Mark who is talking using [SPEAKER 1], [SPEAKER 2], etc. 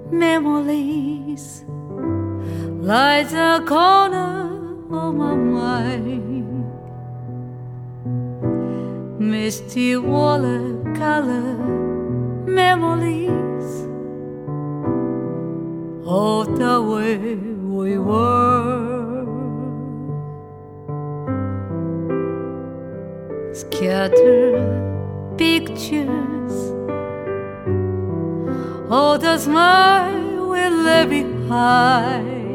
[SPEAKER 1] memories lies a corner of my mind. Misty watercolor memories of the way we were. Scattered pictures of the smile we left behind.